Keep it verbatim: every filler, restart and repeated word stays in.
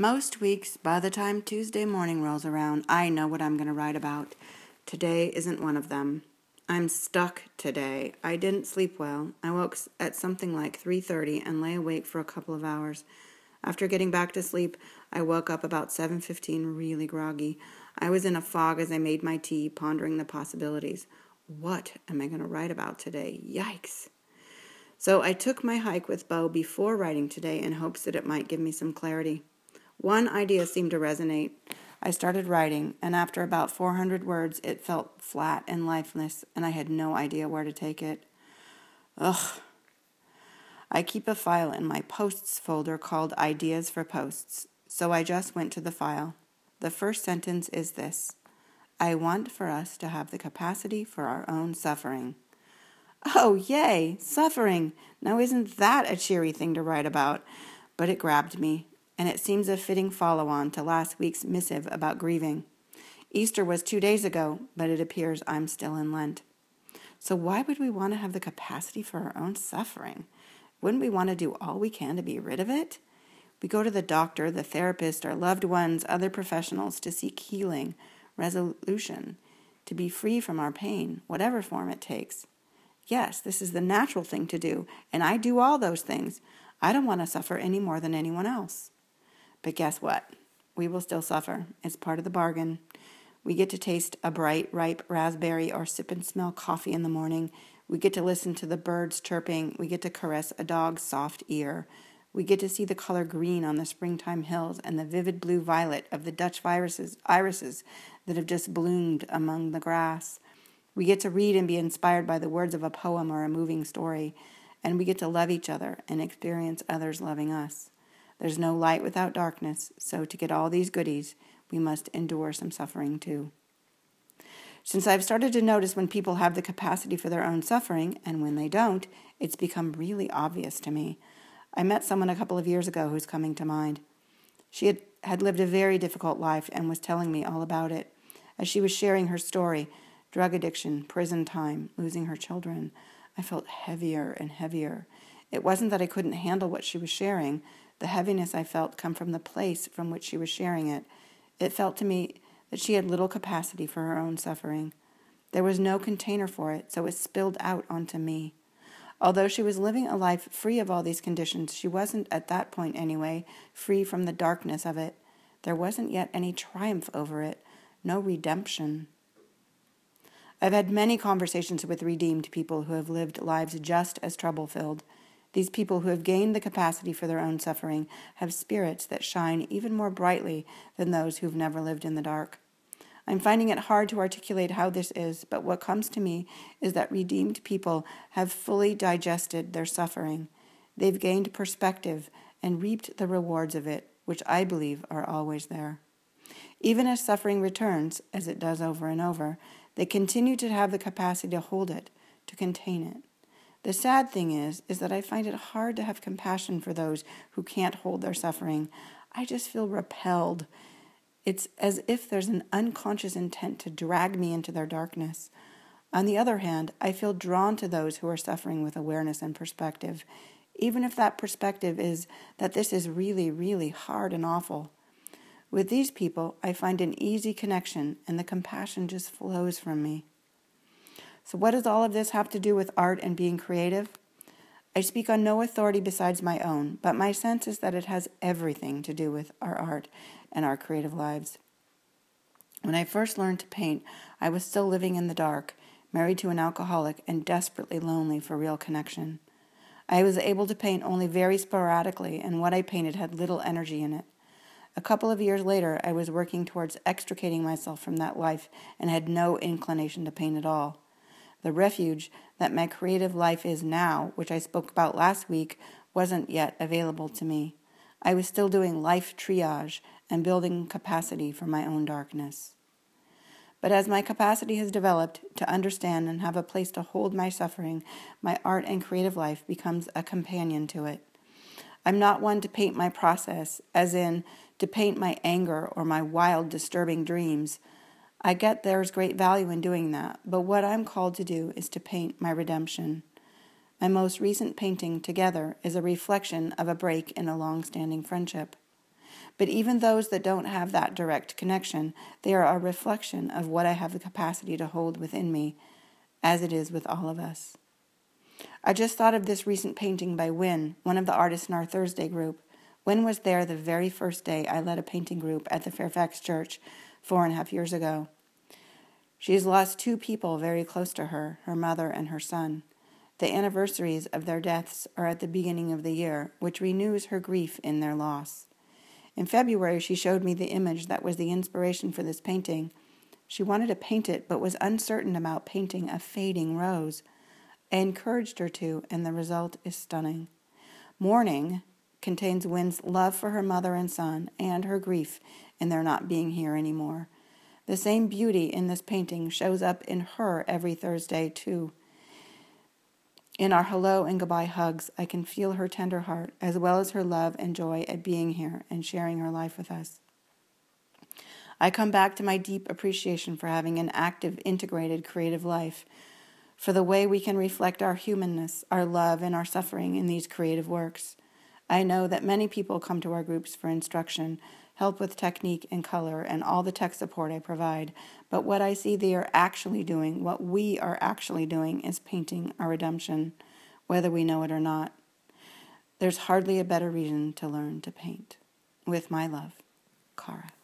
Most weeks, by the time Tuesday morning rolls around, I know what I'm going to write about. Today isn't one of them. I'm stuck today. I didn't sleep well. I woke at something like three thirty and lay awake for a couple of hours. After getting back to sleep, I woke up about seven fifteen really groggy. I was in a fog as I made my tea, pondering the possibilities. What am I going to write about today? Yikes. So I took my hike with Bo before writing today in hopes that it might give me some clarity. One idea seemed to resonate. I started writing, and after about four hundred words, it felt flat and lifeless, and I had no idea where to take it. Ugh. I keep a file in my posts folder called Ideas for Posts, so I just went to the file. The first sentence is this: I want for us to have the capacity for our own suffering. Oh, yay, suffering! Now isn't that a cheery thing to write about? But it grabbed me, and it seems a fitting follow-on to last week's missive about grieving. Easter was two days ago, but it appears I'm still in Lent. So why would we want to have the capacity for our own suffering? Wouldn't we want to do all we can to be rid of it? We go to the doctor, the therapist, our loved ones, other professionals to seek healing, resolution, to be free from our pain, whatever form it takes. Yes, this is the natural thing to do, and I do all those things. I don't want to suffer any more than anyone else. But guess what? We will still suffer. It's part of the bargain. We get to taste a bright, ripe raspberry or sip and smell coffee in the morning. We get to listen to the birds chirping. We get to caress a dog's soft ear. We get to see the color green on the springtime hills and the vivid blue violet of the Dutch irises, irises that have just bloomed among the grass. We get to read and be inspired by the words of a poem or a moving story. And we get to love each other and experience others loving us. There's no light without darkness, so to get all these goodies, we must endure some suffering too. Since I've started to notice when people have the capacity for their own suffering, and when they don't, it's become really obvious to me. I met someone a couple of years ago who's coming to mind. She had, had lived a very difficult life and was telling me all about it. As she was sharing her story, drug addiction, prison time, losing her children, I felt heavier and heavier. It wasn't that I couldn't handle what she was sharing. The heaviness I felt come from the place from which she was sharing it. It felt to me that she had little capacity for her own suffering. There was no container for it, so it spilled out onto me. Although she was living a life free of all these conditions, she wasn't, at that point anyway, free from the darkness of it. There wasn't yet any triumph over it, no redemption. I've had many conversations with redeemed people who have lived lives just as trouble-filled. These people who have gained the capacity for their own suffering have spirits that shine even more brightly than those who've never lived in the dark. I'm finding it hard to articulate how this is, but what comes to me is that redeemed people have fully digested their suffering. They've gained perspective and reaped the rewards of it, which I believe are always there. Even as suffering returns, as it does over and over, they continue to have the capacity to hold it, to contain it. The sad thing is, is that I find it hard to have compassion for those who can't hold their suffering. I just feel repelled. It's as if there's an unconscious intent to drag me into their darkness. On the other hand, I feel drawn to those who are suffering with awareness and perspective, even if that perspective is that this is really, really hard and awful. With these people, I find an easy connection, and the compassion just flows from me. So what does all of this have to do with art and being creative? I speak on no authority besides my own, but my sense is that it has everything to do with our art and our creative lives. When I first learned to paint, I was still living in the dark, married to an alcoholic, and desperately lonely for real connection. I was able to paint only very sporadically, and what I painted had little energy in it. A couple of years later, I was working towards extricating myself from that life and had no inclination to paint at all. The refuge that my creative life is now, which I spoke about last week, wasn't yet available to me. I was still doing life triage and building capacity for my own darkness. But as my capacity has developed to understand and have a place to hold my suffering, my art and creative life becomes a companion to it. I'm not one to paint my process, as in to paint my anger or my wild, disturbing dreams. I get there's great value in doing that, but what I'm called to do is to paint my redemption. My most recent painting, Together, is a reflection of a break in a long-standing friendship. But even those that don't have that direct connection, they are a reflection of what I have the capacity to hold within me, as it is with all of us. I just thought of this recent painting by Wynne, one of the artists in our Thursday group. Wynne was there the very first day I led a painting group at the Fairfax Church four and a half years ago. She has lost two people very close to her, her mother and her son. The anniversaries of their deaths are at the beginning of the year, which renews her grief in their loss. In February, she showed me the image that was the inspiration for this painting. She wanted to paint it, but was uncertain about painting a fading rose. I encouraged her to, and the result is stunning. Mourning contains Wynne's love for her mother and son, and her grief in their not being here anymore. The same beauty in this painting shows up in her every Thursday, too. In our hello and goodbye hugs, I can feel her tender heart, as well as her love and joy at being here and sharing her life with us. I come back to my deep appreciation for having an active, integrated, creative life, for the way we can reflect our humanness, our love, and our suffering in these creative works. I know that many people come to our groups for instruction, help with technique and color, and all the tech support I provide. But what I see they are actually doing, what we are actually doing, is painting our redemption, whether we know it or not. There's hardly a better reason to learn to paint. With my love, Cara.